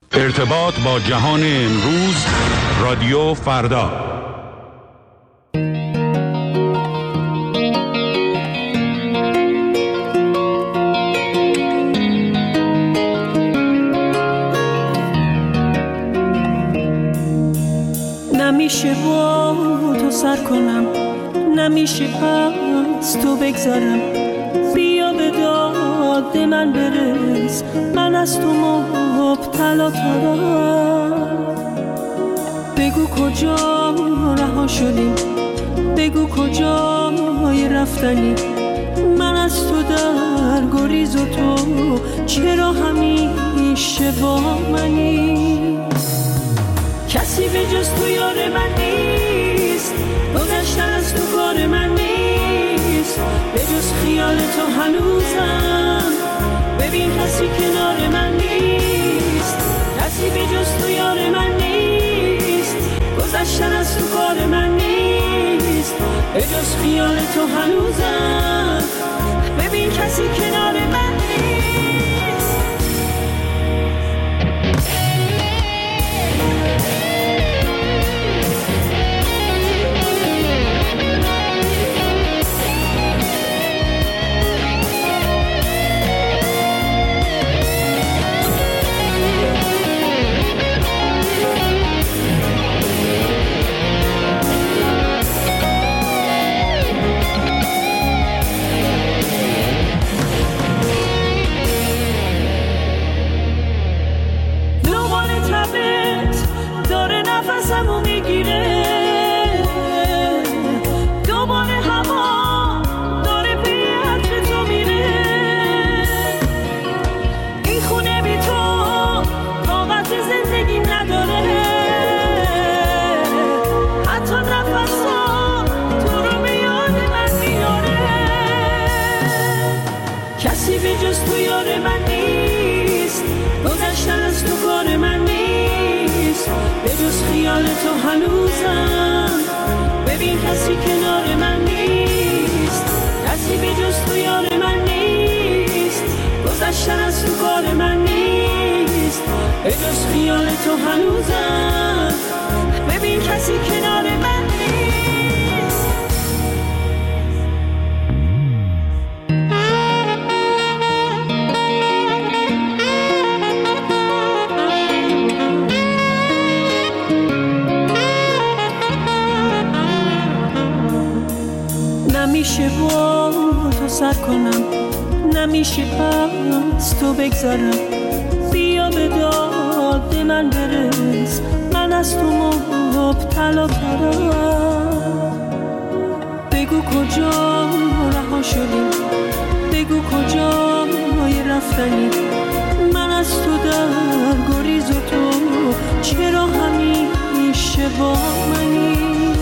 ارتباط با جهان امروز، رادیو فردا. نمیشه با تو سر کنم، نمیشه از تو بگذرم، بیا به داد من برس، من از تو مبتلا ترم. بگو کجا رها شدیم، بگو کجای رفتنی، من از تو در گریز و تو چرا همیشه با منی؟ کسی به جز تو یار من نیست، گذشتن از تو کار من نیست، به جز خیال تو هنوزم، ببین کسی کنار من نیست، کسی به جز تو یار من نیست، گذشتن از تو کار من نیست، به جز خیال تو هنوزم، ببین کسی کنار من نیست. نفسمو میگیره، دوباره هوا داره به عطر تو میره، این خونه بی تو طاقت زندگی نداره، حتی نفسا تو رو به یاد من میاره. کسی به جز تو یار من نیست، گذشتن از تو کار من نیست، به جز خیال تو هنوزم، ببین کسی کنار من نیست، کسی به جز تو یار من نیست، گذشتن از تو کار من نیست، به جز خیال تو هنوزم، ببین کسی کنار من نیست. نمیشه با تو سر کنم، نمیشه از تو بگذرم، بیا به داد من برس، من از تو مبتلا ترم. بگو کجا رها شدیم، بگو کجای رفتنی، من از تو در گریز و تو چرا همیشه با منی؟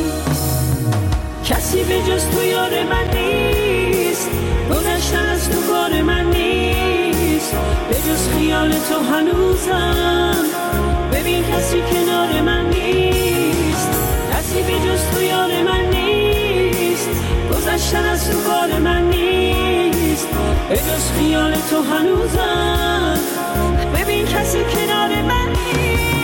کسی به جز تو یار من نیست، گذشتن از تو کار من نیست، به جز خیال تو هنوزم، ببین کسی کنار من نیست، کسی به جز تو یار من نیست، گذشتن از تو کار من نیست، به جز خیال تو هنوزم، ببین کسی کنار من نیست.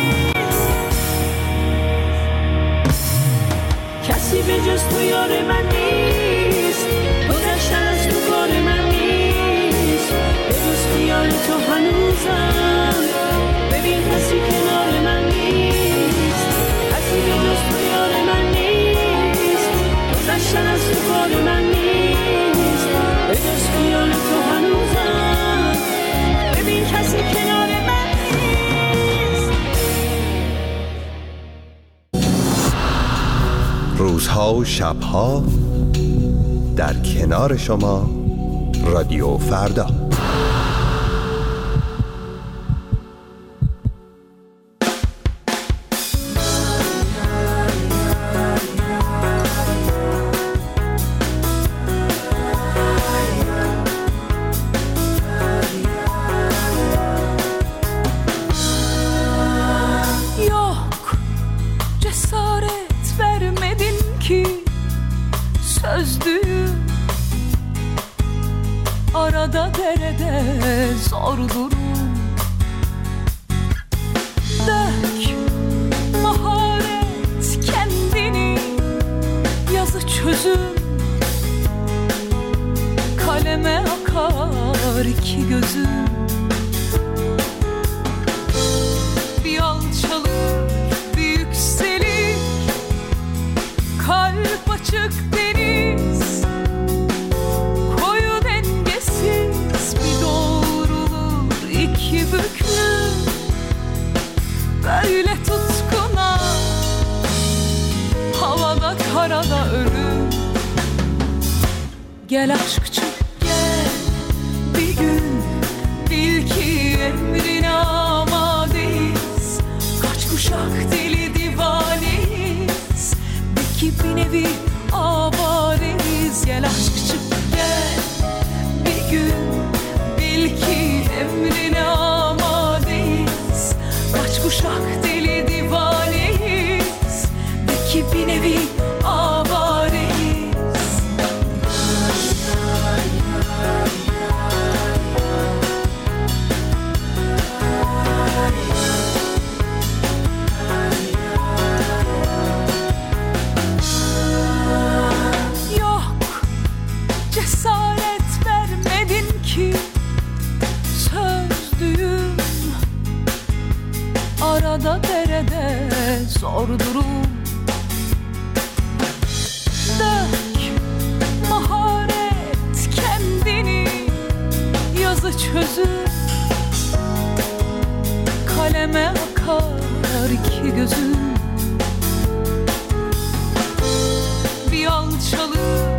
کسی به جز تو یار من نیست، گذشتن از تو کار من نیست، به جز خیال تو هنوزم، ببین کسی کنار من نیست، کسی به جز تو یار من نیست، گذشتن از تو کار من نیست، به جز خیال تو هنوزم، ببین کسی کنار من نیست. روزها و شبها در کنار شما، رادیو فردا. Arada derede zor durum, gözüm. Bir alçalır, bir yükselir, kalp açık deniz, koyu dengesiz, bir doğrulur iki büklüm, böyle tutkuna, havada karada ölüm. Gel aşkçım gel, bir gün bil ki emrine amadeyiz, kaç kuşak deli divaneyiz, belki bir nevi avareyiz. Gel aşkçım gel, bir gün bil ki emrine amadeyiz, kaç kuşak deli divaneyiz, belki bir nevi avareyiz. Cesaret vermedin ki sözlüğüm, arada derede zor durum. Dök maharet kendini, yazı çözüp kaleme akar iki gözüm. Bir alçalır,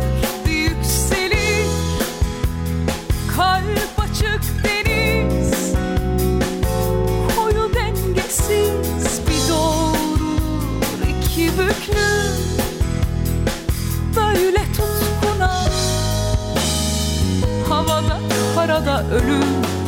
kalp açık deniz, koyu dengesiz, bir doğrulur iki büklüm, böyle tutkuna, havada karada ölüm.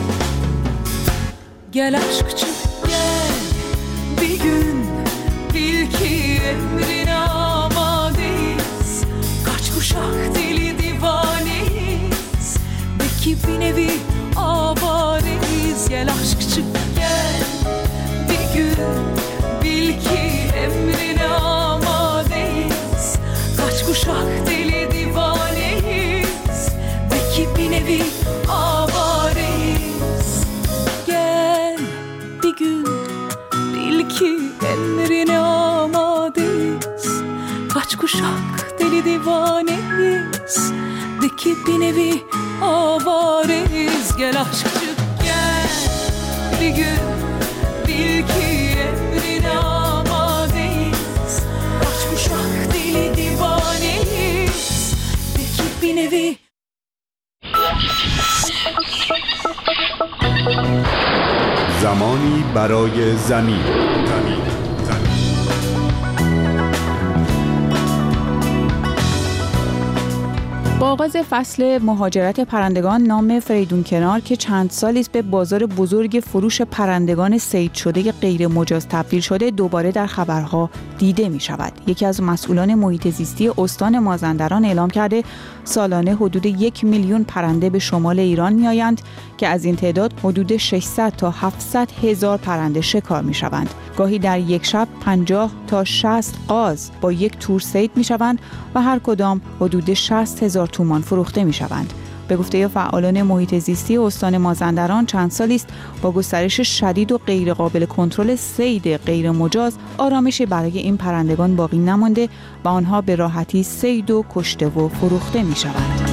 Gel aşkçım gel, bir gün bil ki emrine amadeyiz, kaç kuşak deli divaneyiz, belki bir nevi avareyiz. Gel aşkçım gel, bir gün bil ki emrine amadeyiz, kaç kuşak deli divaneyiz, belki bir nevi avareyiz. Gel, bir gün bil ki emrine amadeyiz, kaç kuşak deli divaneyiz, belki bir nevi avareyiz. Gel aşkçım gel, bir gün bil ki emrine amadeyiz, kaç kuşak deli divaneyiz, belki bir nevi. زمانی برای زمین. با آغاز فصل مهاجرت پرندگان، نام فریدون کنار که چند سالی است به بازار بزرگ فروش پرندگان صید شده غیر مجاز تبدیل شده، دوباره در خبرها دیده می شود. یکی از مسئولان محیط زیستی استان مازندران اعلام کرده سالانه حدود 1 میلیون پرنده به شمال ایران می آیند که از این تعداد حدود 600 تا 700 هزار پرنده شکار می شوند. گاهی در یک شب 50 تا 60 قاز با یک تور صید می شوند و هر کدام حدود 60,000 تومان فروخته می شوند. به گفته فعالان محیط زیستی استان مازندران، چند سالی است با گسترش شدید و غیر قابل کنترل صید غیر مجاز، آرامشی برای این پرندگان باقی نمانده و آنها به راحتی صید و کشته و فروخته می شوند.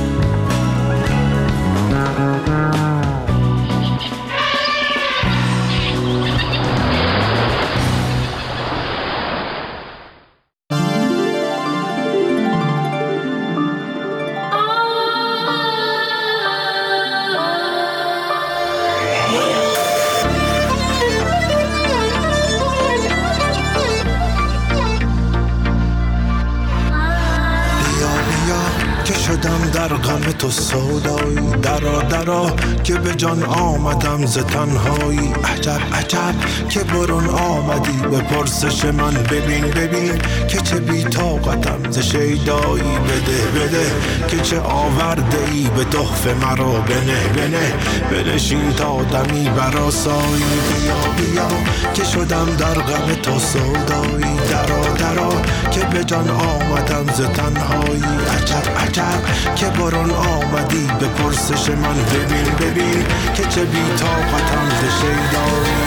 در غم تو سودایی، درا درا که به جان آمدم ز تنهایی. عجب عجب عجب که برون آمدی به پرسش من. ببین ببین که چه بی طاقتم ز شیدایی. بده که چه آورده ای به تحفه مرا. بنه بنشین تا دمی برآسایی. بیا که شدم در غم تو سودایی. درا که به جان آمدم ز تنهایی. عجب که برون آمدی به پرسش من. ببین که چه بی طاقتم ز شیدایی.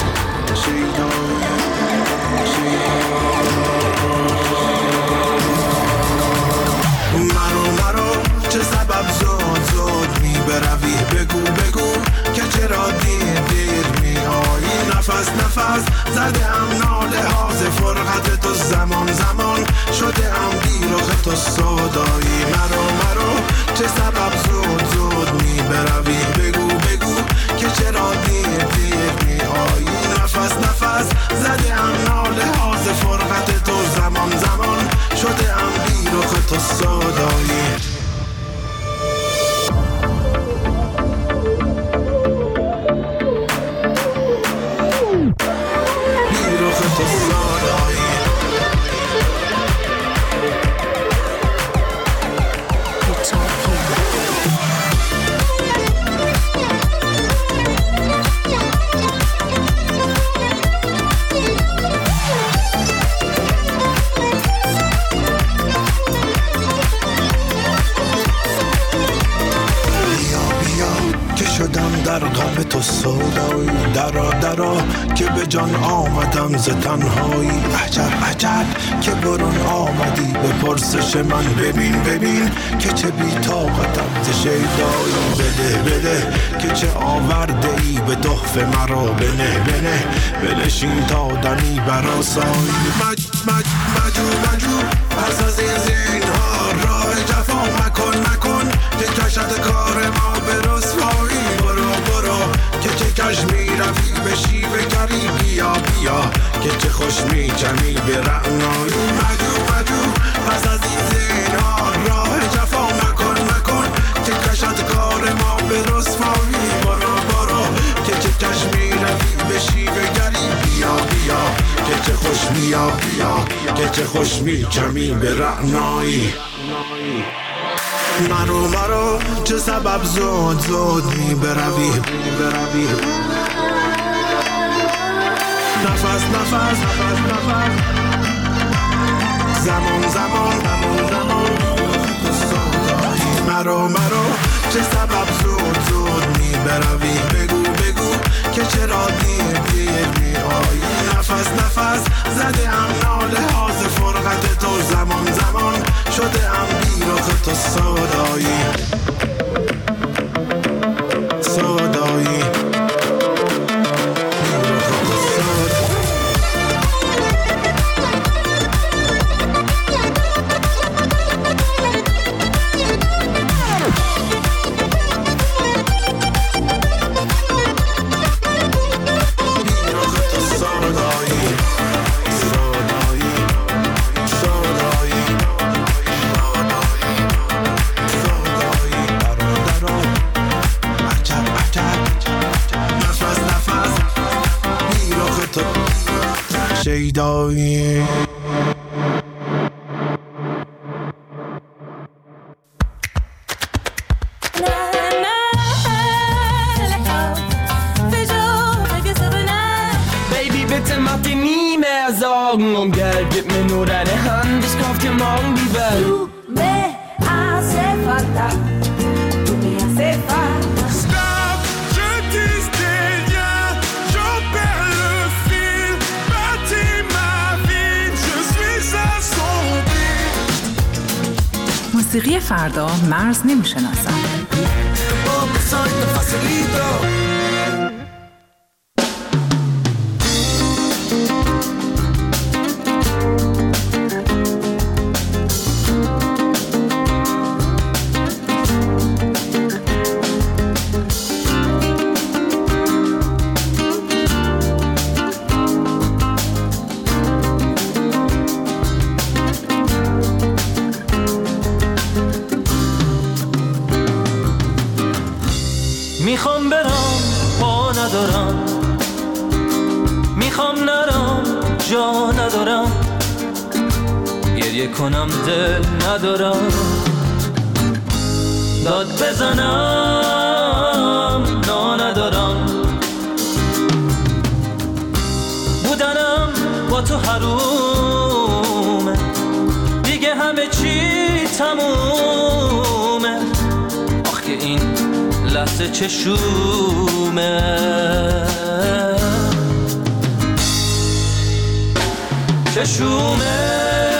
مرو چه سبب زود می بروی. بگو که چرا دیر می آیی. نفس زده هم ناله ها ز فرقت تو. زمان شده هم بیرخ تو سودایی. مرو چه سبب زود می بروی. بگو که چرا دیر می آیی. نفس زده هم ناله ها ز فرقت تو. زمان شده هم بیرخ تو سودایی. بیرخ تو سودایی. در غم تو سودایی. درا که به جان آمدم ز تنهایی. عجب که برون آمدی به پرسش من. ببین که چه بی طاقتم ز شیدایی. بده که چه آورده ای به تحفه مرا. بنه بنشین تا دمی برآسایی. مجو پس از این زینهار راه جفا مکن که کشد کار ما به رسوایی. برو که چه کش می روی به شیوه گری. بیا که چه خوش می چمی به رعنایی. مجو پس از این زینهار راه جفا مکن که کشد کار ما به رسوایی. برو که چه کش می روی به شیوه گری. بیا که چه خوش که چه خوش می چمی به رعنایی. مرو چه سبب زود می بروی. نفس زمان مرو چه سبب زود می بروی. بگو که چرا دیر می آیی. نفس زده هم ناله ها ز فرقت تو. زمان شده هم بیرخ تو سودایی. شیدایی. Baby, bitte mach dir nie mehr Sorgen um Geld. Gib mir nur deine Hand, ich kauf dir morgen die Welt. Tu me hace falta, tu me hace falta. Stop, je tisse des liens, j'en perds le fil. Bâtis ma vie, je suis assombri. موسیقی فردا مرز نمیشناسد. میخوام برم گریه کنم دل ندارم، داد بزنم نا ندارم، بودنم با تو حرومه، دیگه همه چی تمومه، آخ که این لحظه چشومه، چشومه.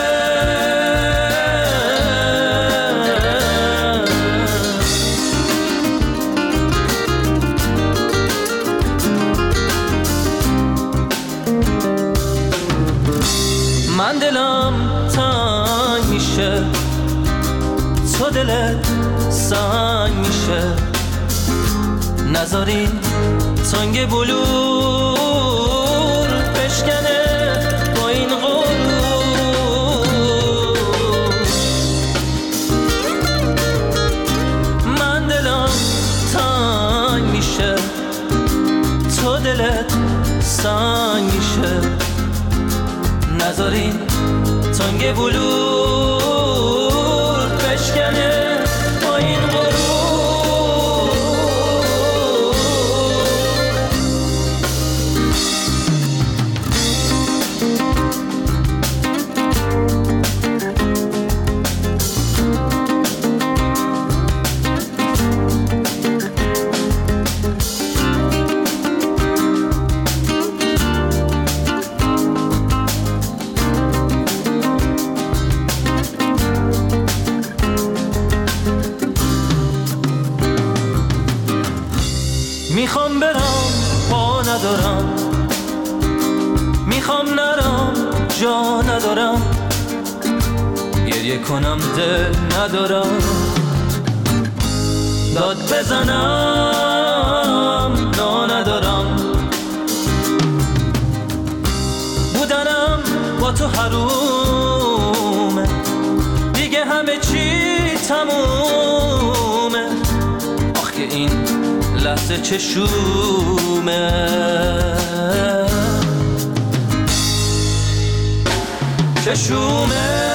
من دلم تنگ میشه، تو دلت سنگ میشه، نذارین تنگ بلور بشکنه با این غرور. من دلم تنگ میشه، تو دلت سنگ میشه، نذارین تنگ بلور بشکنه با این غرور. میخوام برم پا ندارم، میخوام نرم جا ندارم، گریه کنم دل ندارم، داد بزنم نا ندارم، بودنم با تو حرومه، دیگه همه چی تمومه، آخ که این لحظه چشومه، چشومه.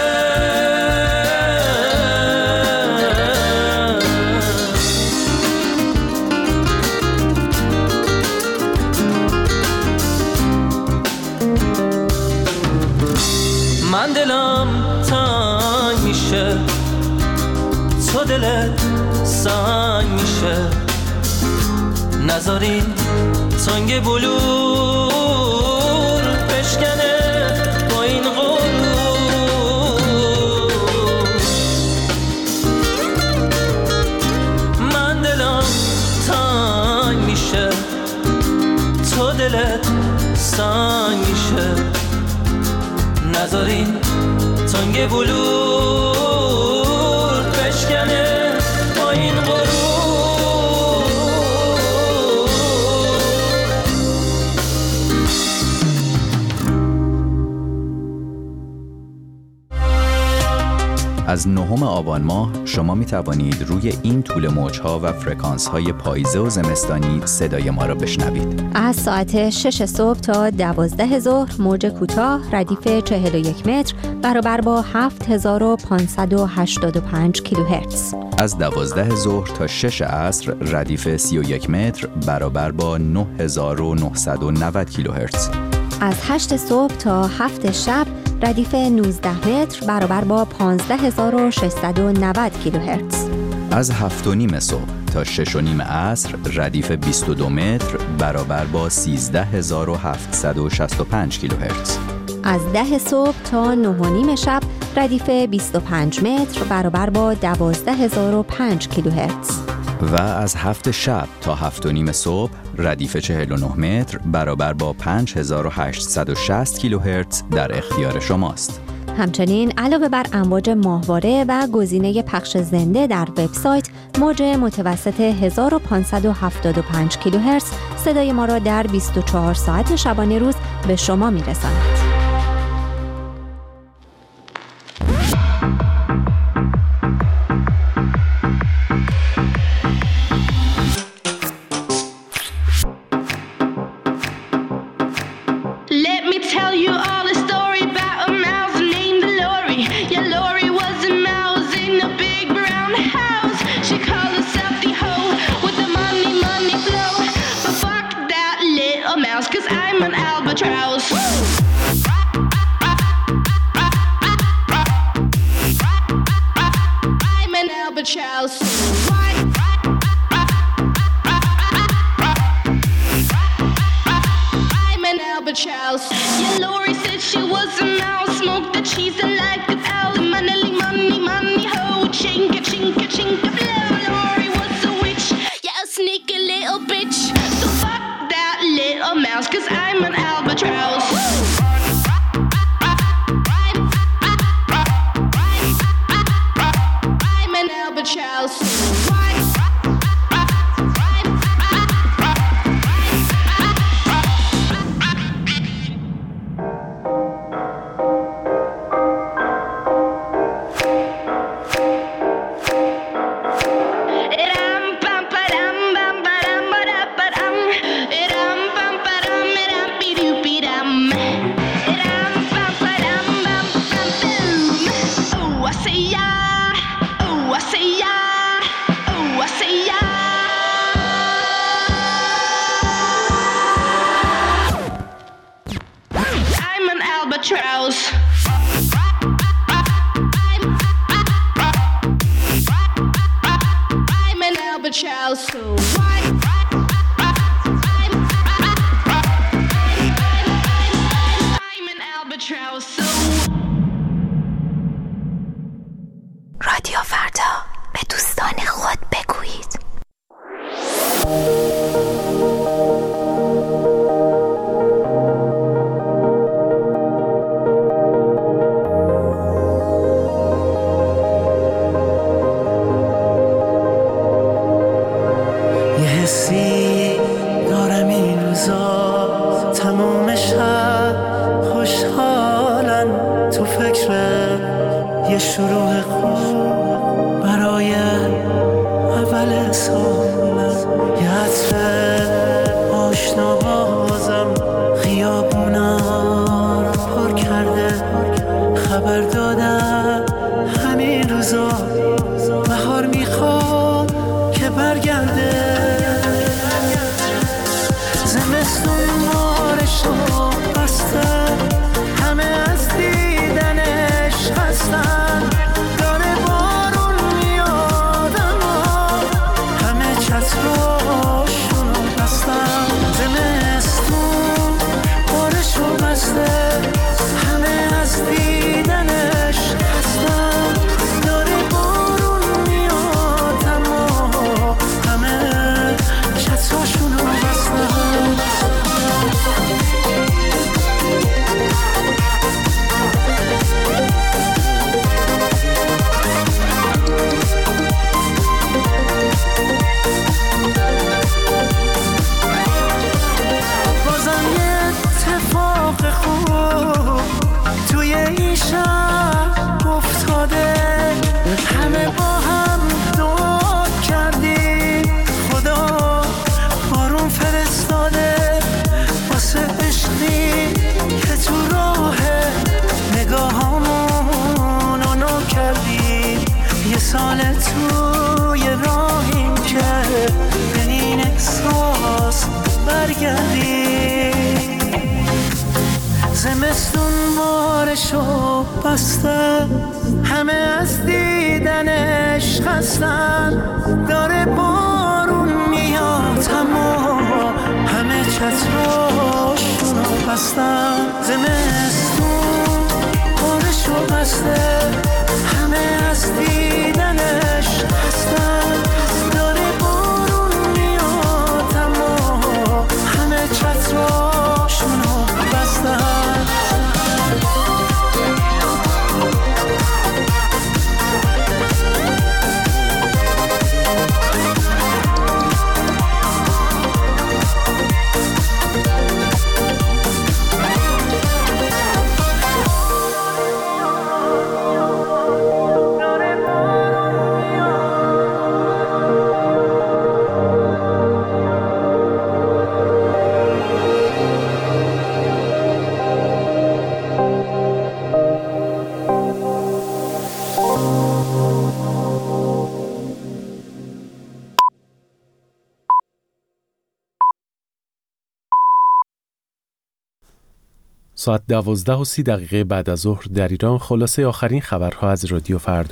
من دلم تنگ میشه، تو دلت سنگ میشه، نذارین تنگ بلور بشکنه با این غرور. من دلم تنگ میشه، تو دلت سنگ میشه، نذارین تنگ بلور بشکنه با این غرور. از 9 آبان ماه شما می توانید روی این طول موج‌ها و فرکانس‌های پاییزه و زمستانی صدای ما را بشنوید. از ساعت 6 صبح تا 12 ظهر موج کوتاه ردیف 41 متر برابر با 7585 کیلوهرتز. از 12 ظهر تا 6 عصر ردیف 31 متر برابر با 9990 کیلوهرتز. از 8 صبح تا 7 شب ردیف 19 متر برابر با 15690 کیلوهرتز. از 7:30 صبح تا 6:30 عصر ردیف 22 متر برابر با 13765 کیلوهرتز. از 10 صبح تا 9:30 شب ردیف 25 متر برابر با 12005 کیلوهرتز. و از 7 شب تا 7:30 صبح ردیف 49 متر برابر با 5860 کیلوهرتز در اختیار شماست. همچنین علاوه بر امواج ماهواره و گزینه پخش زنده در وبسایت، موج متوسط 1575 کیلوهرتز صدای ما را در 24 ساعت شبانه روز به شما می‌رساند. Let me tell you all the story about a mouse named Lori. I'm an albatross. I'm an albatross. I'm an albatross. Yeah, Lori said she was a mouse. Smoked the cheese and like the owl. Money, money, money, ho. Chinka, chinka, chinka, blow. Lori was a witch. Yeah, a sneaky little bitch. So fuck that little mouse, 'cause I'm an albatross. I'm an albatross. رادیو فردا، به دوستان خود بگویید. یه حسی دارم این روزا، تموم شب خوشحالن، تو فکر یه شروع خوب برای اول سالم. یه عطر آشنا بازم خیابونا رو پر کرده، خبر دادم همین روزا بهار میخواد که برگرده. زمستون مارشو بسته، همه از دیدنش خستن، داره بارون میاد اما همه چتراشونو بستن. زمستون مارشو بسته، همه از دیدنش خستن، داره بارون میاد اما همه چتراشونو بستن. بازم یه اتفاق خوب توی این شب افتاده، همه با هم دعا کردیم خدا بارون فرستاده، واسه عشقی که تو راه نگاهامون نو کردیم. یه سال توی راهیم که به این احساس برگردیم. زمستون بارشو بسته، همه از دیدنش خستن، داره بارون میاد اما همه چتراشونو بستن. زمستون بارشو بسته، همه از دیدنش خستن، داره بارون میاد اما همه چتراشونو بستن. ساعت 12:30 بعد از ظهر در ایران. خلاصه آخرین خبرها از رادیو فردا.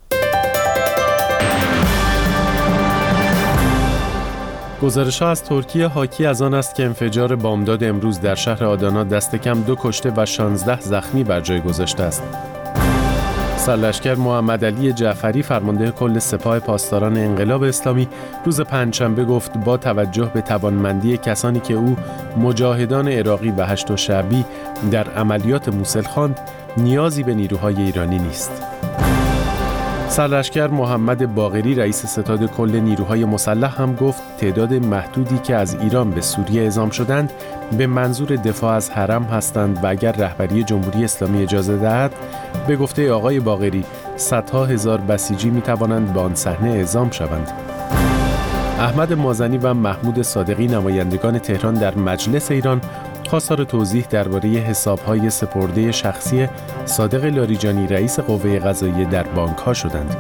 گزارش‌ها از ترکیه حاکی از آن است که انفجار بامداد امروز در شهر آدانا دست کم 2 کشته و 16 زخمی بر جای گذاشته است. سرلشکر محمد علی جعفری فرمانده کل سپاه پاسداران انقلاب اسلامی روز پنجشنبه گفت با توجه به توانمندی کسانی که او مجاهدان عراقی و هشت شعبی در عملیات موصل خواند، نیازی به نیروهای ایرانی نیست. سرلشکر محمد باقری رئیس ستاد کل نیروهای مسلح هم گفت تعداد محدودی که از ایران به سوریه اعزام شدند به منظور دفاع از حرم هستند و اگر رهبری جمهوری اسلامی اجازه دهد، به گفته آقای باقری، صدها هزار بسیجی می توانند به آن صحنه اعزام شوند. احمد مازنی و محمود صادقی نمایندگان تهران در مجلس ایران خواستار توضیح درباره حساب‌های سپرده شخصی صادق لاریجانی رئیس قوه قضاییه در بانک‌ها شدند.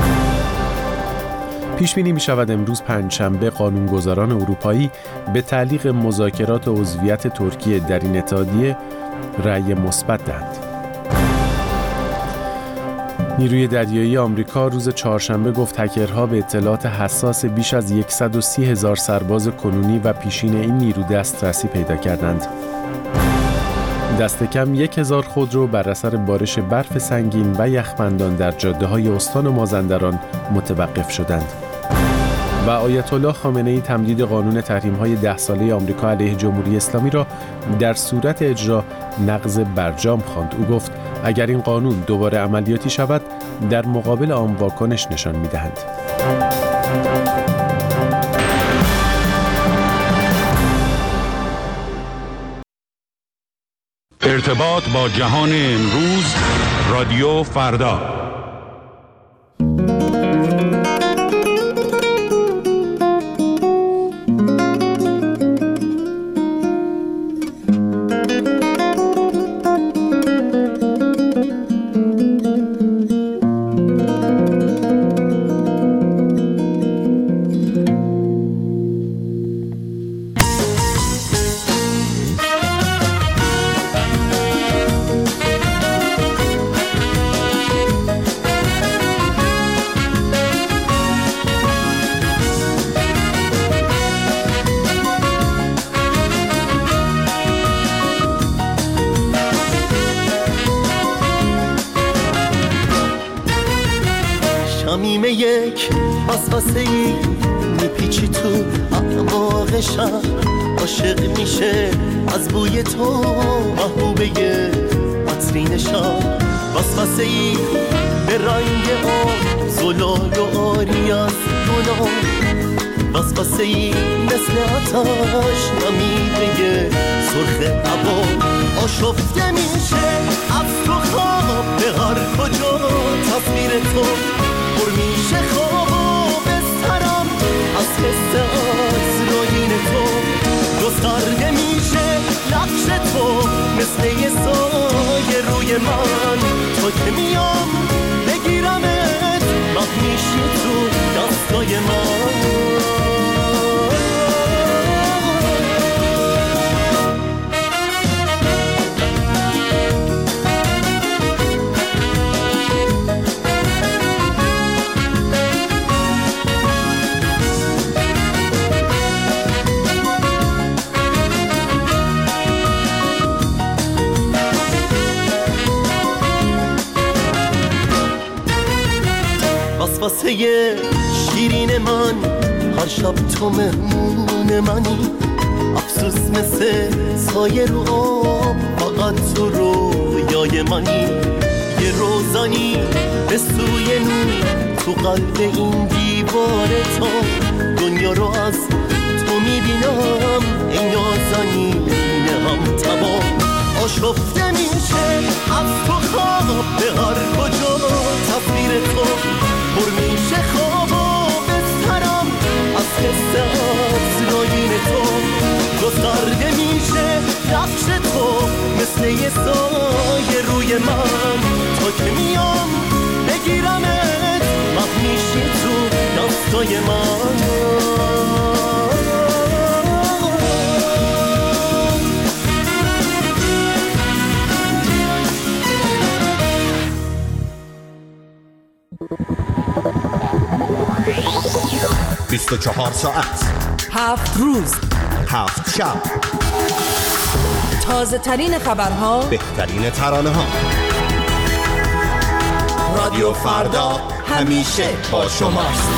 پیش بینی می‌شود امروز پنجشنبه قانونگذاران اروپایی به تعلیق مذاکرات عضویت ترکیه در این اتحادیه رأی مثبت دهند. نیروی دریایی آمریکا روز چهارشنبه گفت هکرها به اطلاعات حساس بیش از 130,000 سرباز کنونی و پیشین این نیرو دسترسی پیدا کردند. دست کم 1,000 خودرو بر اثر بارش برف سنگین و یخبندان در جاده‌های استان مازندران متوقف شدند. و آیت الله خامنه‌ای تمدید قانون تحریم‌های 10 ساله آمریکا علیه جمهوری اسلامی را در صورت اجرا نقض برجام خواند. او گفت اگر این قانون دوباره عملیاتی شود در مقابل آن واکنش نشان می‌دهند. ارتباط با جهان امروز رادیو فردا. شمیم یک وسوسه‌ای میپیچی تو اعماق شب، عاشق میشه از بوی تو محبوبه عطرین شب. وسوسه‌ای به رنگ آب زلال و آری از گناه، وسوسه‌ای مثل آتش نمیده سرخ عبا. آشفته میشه از تو خواب به هر کجا، تصویر تو پر میشه خواب و بسترم از حس عطرین تو. گسترده میشه نقش تو مثل یه سایه روی من، تو که میام بگیرمت مخ میشی تو دستای من. واسه شیرین من هر شب تو مهمون منی، افسوس مثل سایه رو آب فقط تو رویای منی. یه روزانی به سوی نور تو قلب این دیوار تو، دنیا رو از تو میبینم ای نازنین هم تمام. آشفته میشه از تو خواب به هر کجا، تصویر تو پر میشه خواب و بسترم از حس عطرین تو. گسترده میشه نقش تو مثل یه سایه روی من، تا که میام بگیرمت مخ میشی تو دستای من. 24 ساعت 7 روز 7 شب، تازه ترین خبرها، بهترین ترانه ها. رادیو فردا همیشه با شماست.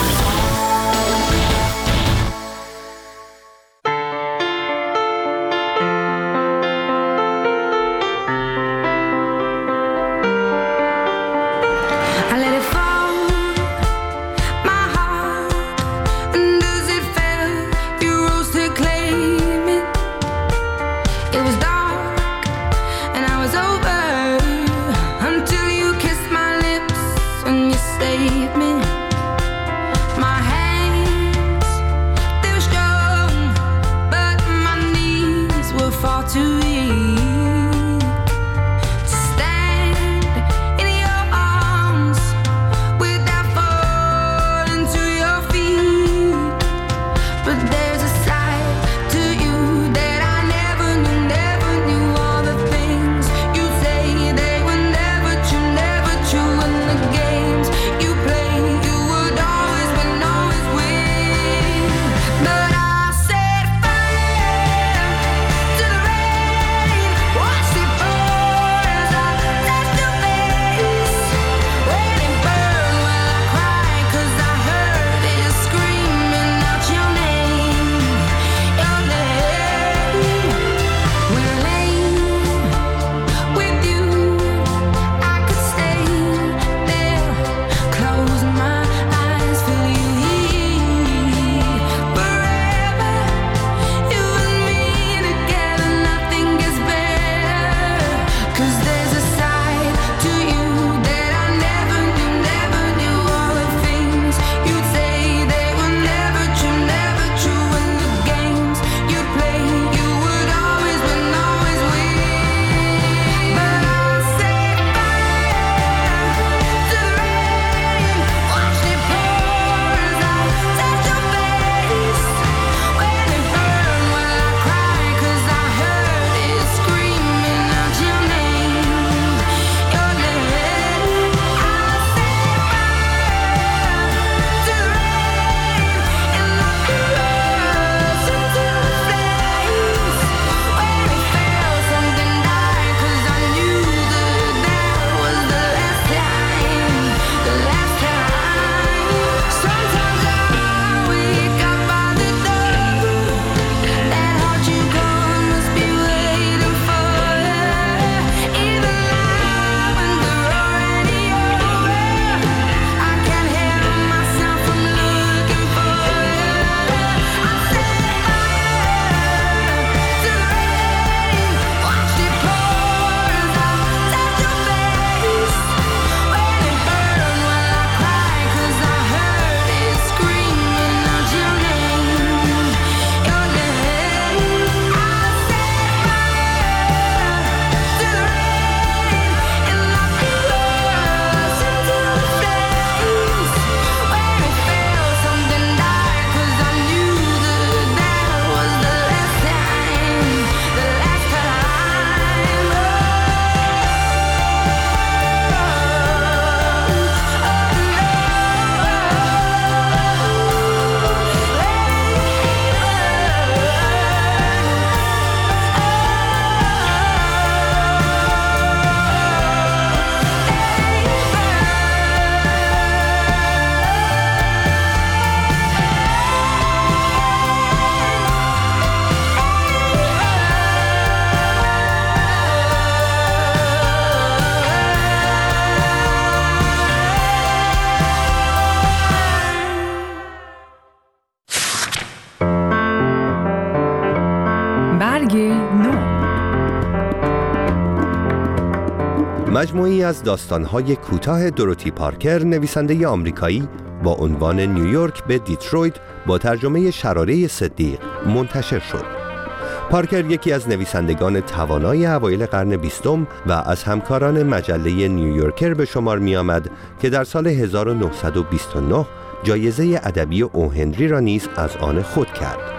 مجموعی از داستان‌های کوتاه دوروتی پارکر، نویسنده آمریکایی، با عنوان نیویورک به دیترویت با ترجمه شراره صدیق منتشر شد. پارکر یکی از نویسندگان توانای اوایل قرن 20 و از همکاران مجله نیویورکر به شمار می آمد که در سال 1929 جایزه ادبی او هنری را نیز از آن خود کرد.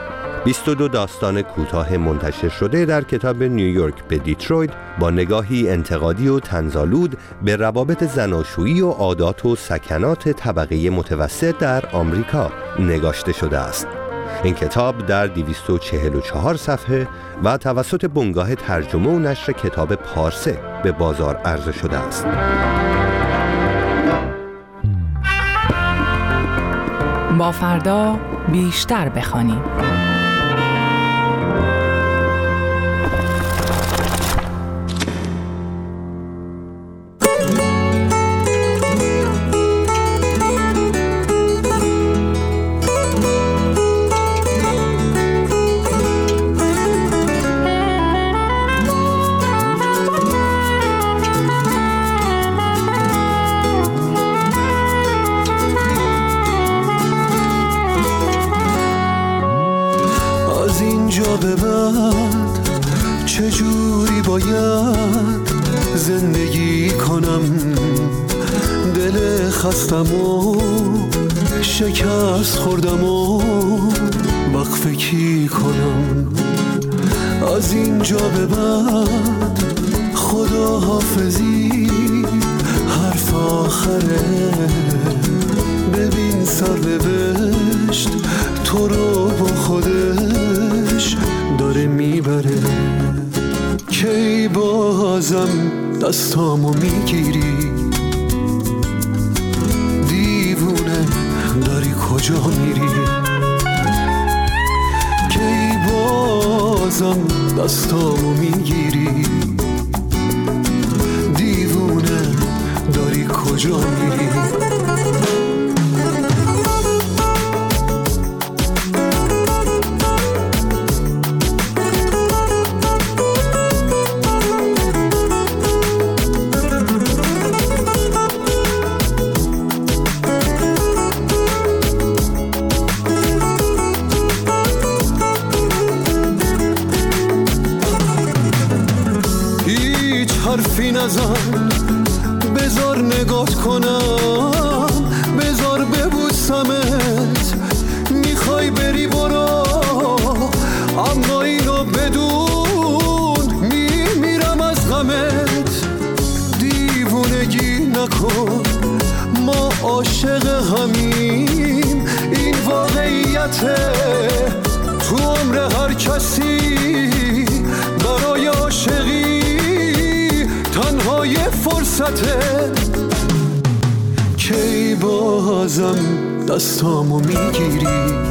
22 داستان کوتاه منتشر شده در کتاب نیویورک به دیترویت با نگاهی انتقادی و طنزآلود به روابط زناشویی و عادات و سکنات طبقه متوسط در آمریکا نگاشته شده است. این کتاب در 244 صفحه و توسط بنگاه ترجمه و نشر کتاب پارسه به بازار عرضه شده است. با فردا بیشتر بخوانیم. به بعد چجوری باید زندگی کنم؟ دل خستم و شکست خوردم و وقفه کی کنم؟ از اینجا به بعد خدا حافظی حرف آخره. ببین سرنوشت تو رو با خودش داره میبره. کی بازم دستامو میگیری؟ دیوونه داری کجا میری؟ کی بازم دستامو میگیری؟ دیوونه داری کجا میری؟ حرفی نزن، بذار نگات کنم، بذار ببوسمت. میخوای بری برو، اما اینو بدون میمیرم از غمت. دیوونگی نکن، ما عاشق همیم، این واقعیته. تو عمر هر کسی برای عاشقی تنها یه فرصته. کی بازم دستامو میگیری؟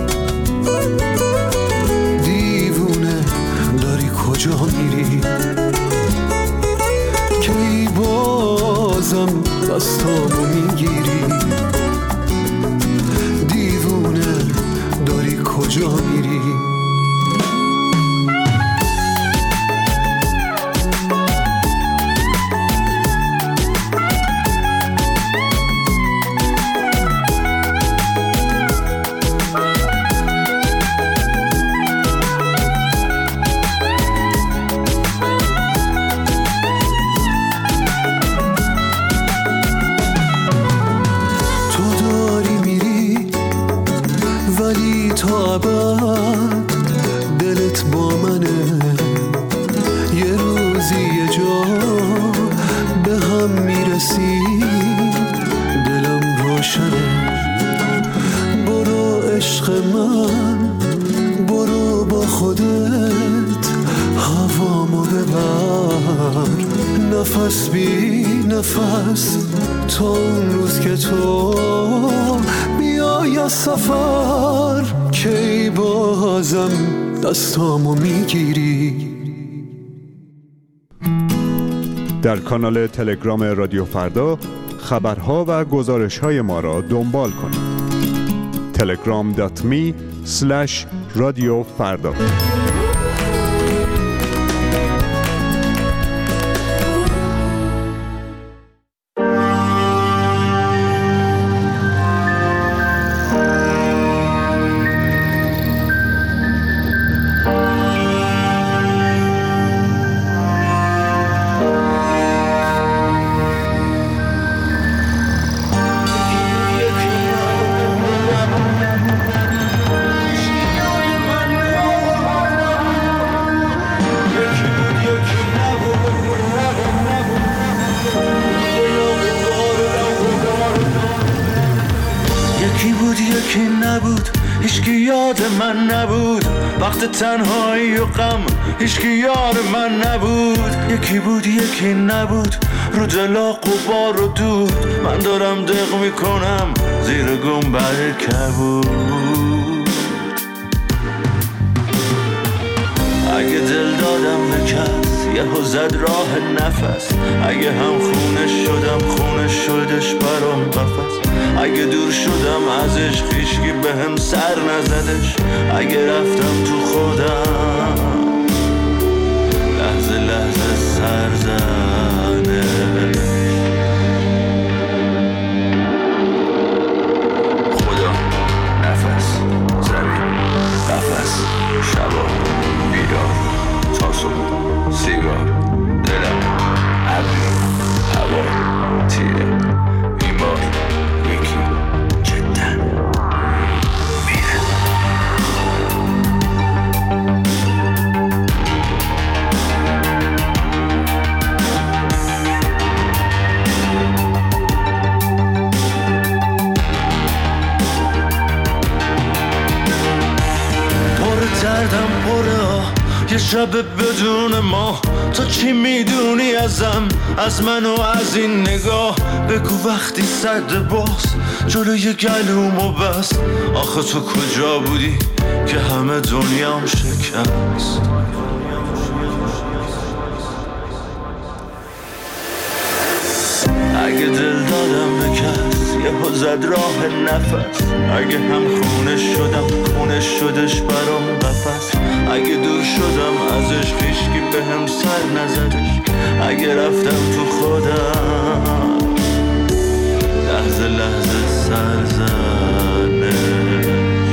دیوونه داری کجا میری؟ کی بازم دستامو میگیری؟ دیوونه داری کجا میری؟ تا ابد دلت با منه. یه روزی یه جا به هم میرسیم، دلم روشنه. برو عشق من، برو با خودت هوامو ببر. نفس بی نفس تا اون روز که تو بیای از سفر. کی بازم دستامو میگیری؟ در کانال تلگرام رادیو فردا خبرها و گزارش‌های ما را دنبال کنید. telegram.me/رادیو فردا. یاد من نبود، وقت تنهایی و غم هیچکی یار من نبود. یکی بود یکی نبود، رو دلا غبار و دود. من دارم دق میکنم زیر گنبد کبود. اگه دل دادم به کس یهو زد راه نفس، اگه هم خونه شدم خونه شدش برام قفس. اگه دور شدم ازش هیچکی بهم سر نزدش، اگه رفتم تو خودم لحظه لحظه سر زنش. خدا، نفس، زمین، قفس، شبا، بیدار، تا صبح، سیگار، دلم، ابری، هوا، تیره، بیمار، یکی جدا میره. پر دردم پره، یه شب بدون ما. تو چی میدونی ازم، از من و از این نگاه؟ بگو وقتی سد باز جلوی گلومو بست. آخه تو کجا بودی که همه دنیام شکست؟ اگه دل دادم به کس یهو زد راه نفس، اگه هم خونه شدم خونه شدش برام قفس. اگه دور شدم ازش هیچکی بهم سر نزدش، اگه رفتم تو خودم لحظه لحظه سر زنش.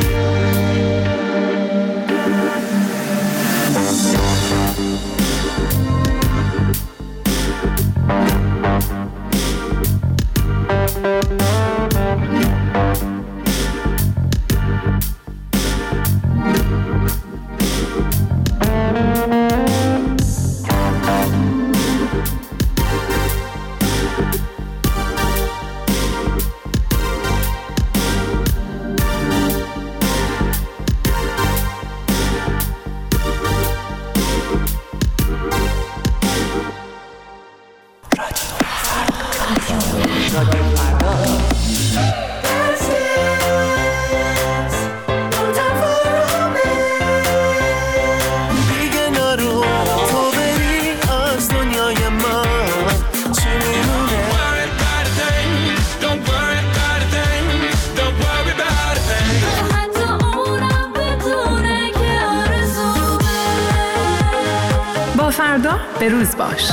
فردا به روز باش.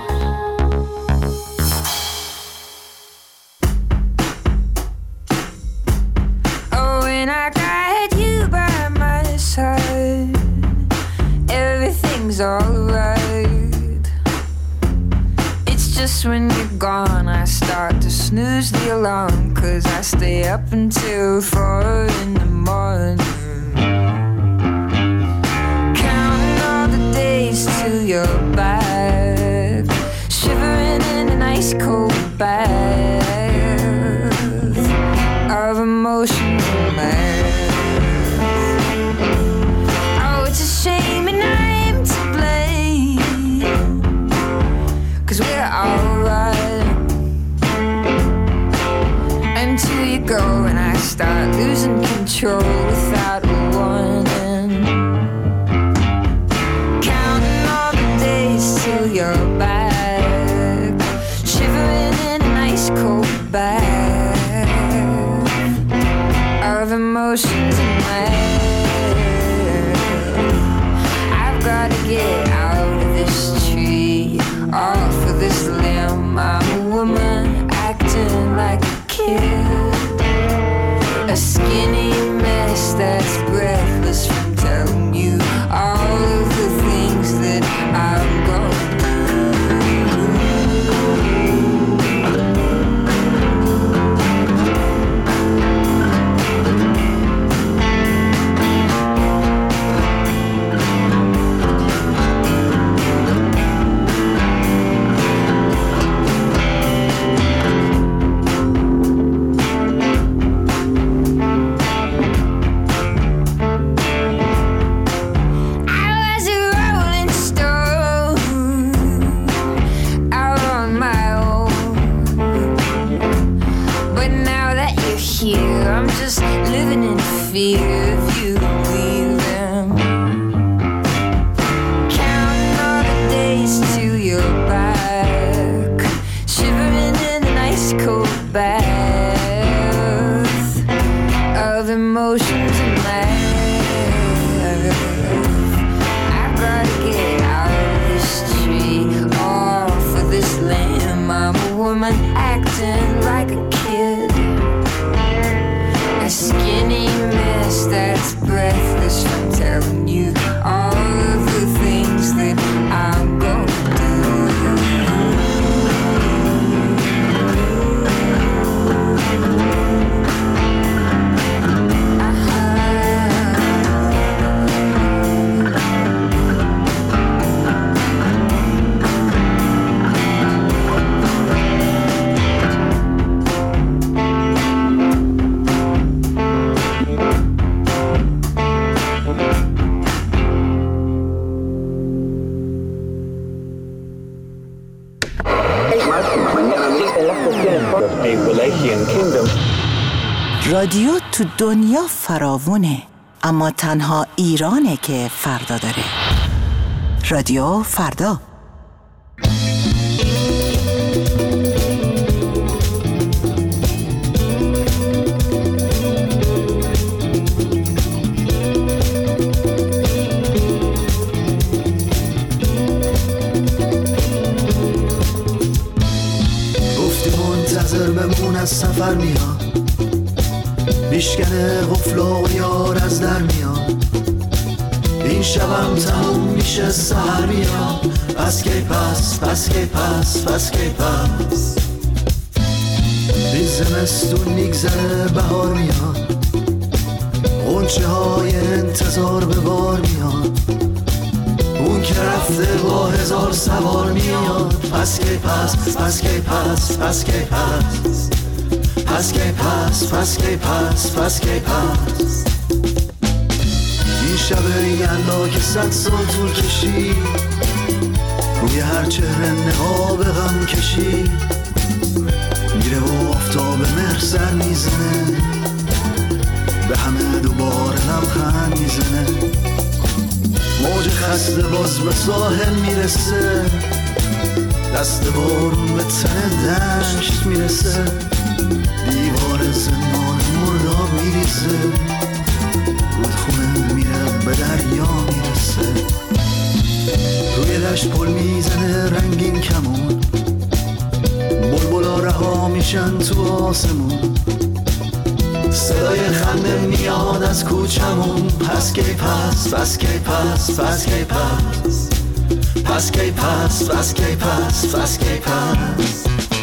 Oh, when I got you by my side, everything's alright. It's just when you're gone I start to snooze the alarm, 'cause I stay up until 4 in the morning. Till you're back, shivering in an ice cold bath of emotions and math. Oh, it's a shame and I'm to blame, 'cause we're alright until you go and I start losing control without a warning. Till you're back, shivering in an ice cold bath of emotions and math. I've got to get out of this tree, off of this limb. I'm a woman acting like a kid, a skinny mess woman acting like a kid. A skinny mess that's breathless from telling you all of the things that I'm gonna do. رادیو تو دنیا فراوونه، اما تنها ایرانه که فردا داره. رادیو فردا. گفتی منتظر بمون از سفر میاد، بیشکنه غفلا و یار از در میاد، این شبم تموم میشه سهر میاد، پس کی پس پس کی پس پس کی پس، این زمستون میگذره بهار میاد، غنچه های انتظار به بار میاد، اون که رفته با هزار سوار میاد، پس کی پس پس کی پس پس کی پس، پس کی پس پس کی پس پس کی پس، این شب یلدا که 100 سال طول کشید، روی هر چهره نقاب غم کشید، میره و آفتاب مهر سر میزنه، به همه دوباره لبخند میزنه، موج خسته باز به ساحل میرسه، دست بارون به تن دشت میرسه، دیوار زمان مرداب میریزه، رودخونه میره به دریا میرسه، روی دشت پل میزنه رنگین کمون، بلبلا رها میشن تو آسمون، صدای خنده میاد از کوچمون، پس کی پس پس کی پس پس کی پس، پس کی پس پس کی پس پس کی پس.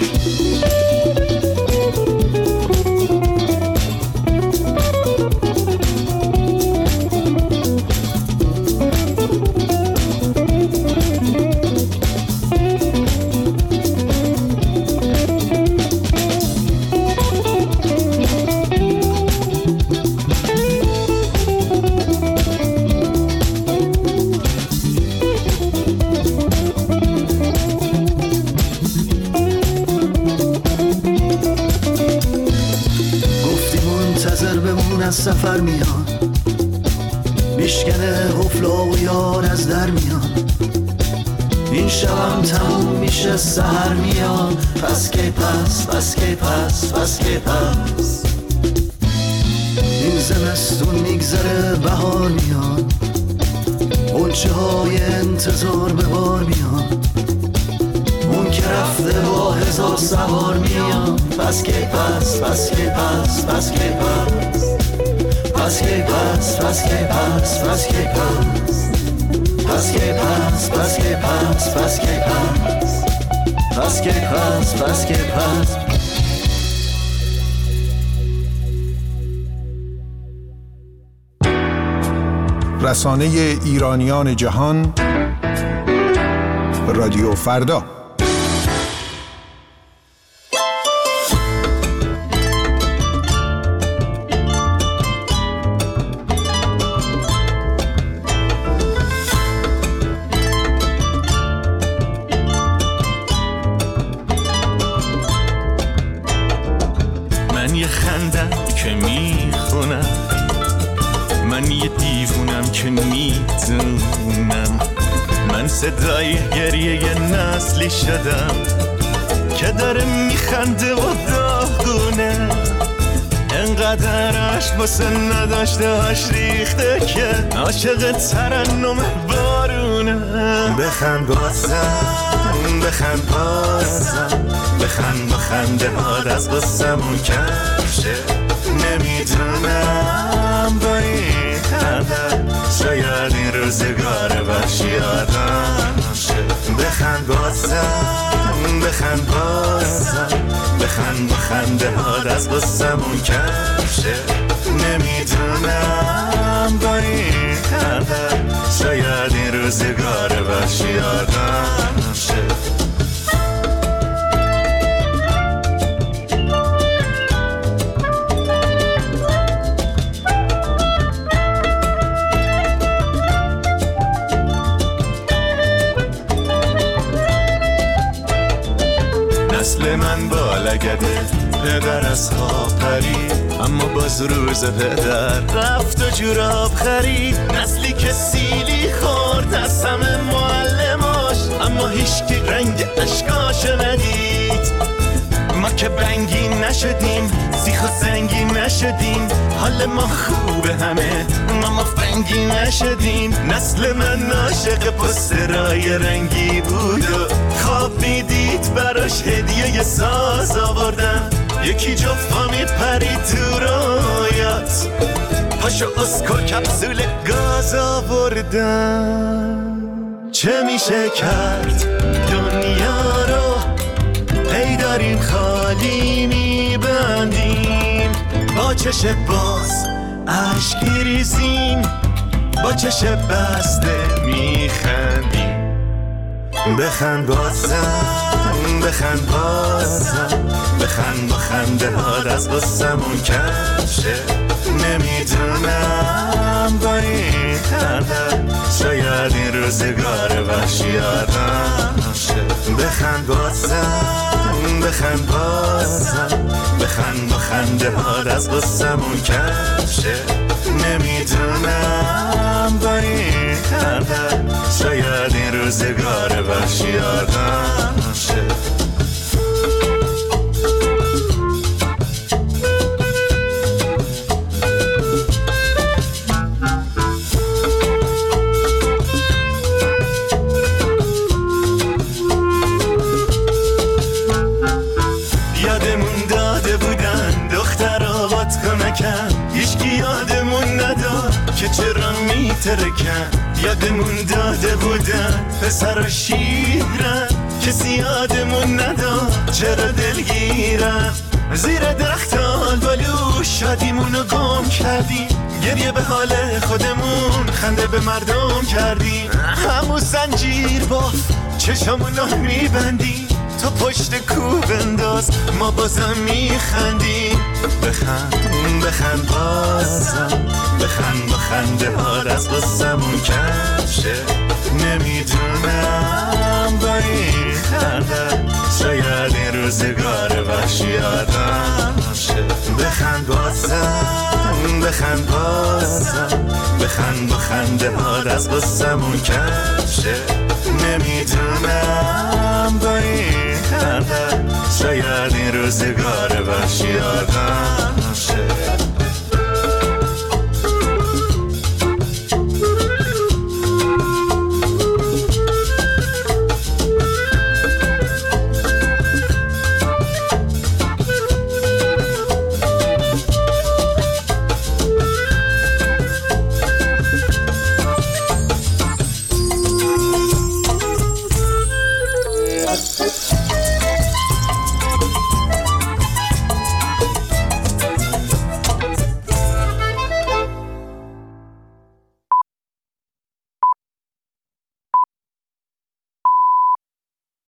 از سفر میاد، میشکنه غفلا و یار از در میاد، این شبم تموم میشه سهر میاد، پس کی پس پس کی پس پس کی پس، این زمستون میگذره بهار میاد، غنچه های انتظار به بار میاد، اون که رفته با هزار سوار میاد، پس کی پس پس کی پس پس کی پس، پس کی پس پس کی پس پس کی پس، پس کی پس پس کی پس پس کی پس، پس کی پس پس کی پس. رسانه ایرانیان جهان، رادیو فردا. من یه خندم که میخونم، من یه دیوونم که میدونم، من صدای گریه یه نسلی شدم که داره میخنده و داغونه، انقدر عشق واسه نداشتهاش ریخته که عاشق ترنم بارونه. بخند بازم بخند بازم، بخند با خنده هات از قصمون کم شه. نمیدونم با این قدر شاید این روزگار وحشی آدم شه. بخند بازم، بخند بازم، بخند با خنده هات از قصمون کم شه. نمیدونم با این قدر شاید این روزگار وحشی آدم شه. نسل من با لگده پدر از خواب پرید، اما باز روز پدر رفت و جوراب خرید. نسلی که سیلی خورد از همه معلماش، اما هیچکی رنگ اشکاش ندید. ما که بنگی نشدیم، سیخ و زنگی نشدیم، حال ما خوبه همه، ما مفنگی نشدیم. نسل من عاشق پسترای رنگی بود و خواب میدید براش هدیه ساز آوردن. یکی جفتا میپرید تو رویات، پاشو اسکو کپسول گاز آوردن. چه میشه کرد دنیا رو هی داریم خالی میبندیم، با چش باز عشق میریزیم، با چش بسته میخندیم. بخند بازم، بخند بازم، بخند با خنده هات از قصمون کم شه. نمیدونم با این قدر شاید این روزگار وحشی آدم شه. بخند بازم، بخند بازم، بخند با خنده هات از قصمون کم شه. نمیدونم با این قدر شاید این روزگار وحشی آدم شه. یادمون داده بودن دخترها کمکن، هیچکی یادمون نداد که چرا میترکن. یادمون داده بودن پسر و شیرن، کسی یادمون نداد چرا دلگیرن. زیر درختان بالو شادیمونو گم کردیم، گریه به حال خودمون خنده به مردم کردیم. همون زنجیر باف چشمونو میبندیم، تو پشت کوب انداز ما بازم میخندیم. بخند، بخند بازم، بخند با خنده هات از قصمون کم شه. نمیدونم با این قدر شاید این روزگار وحشی آدم شه. بخند بازم، بخند بازم، بخند با خنده هات از قصمون کم شه. نمیدونم با این قدر شاید این روزگار وحشی آدم شه.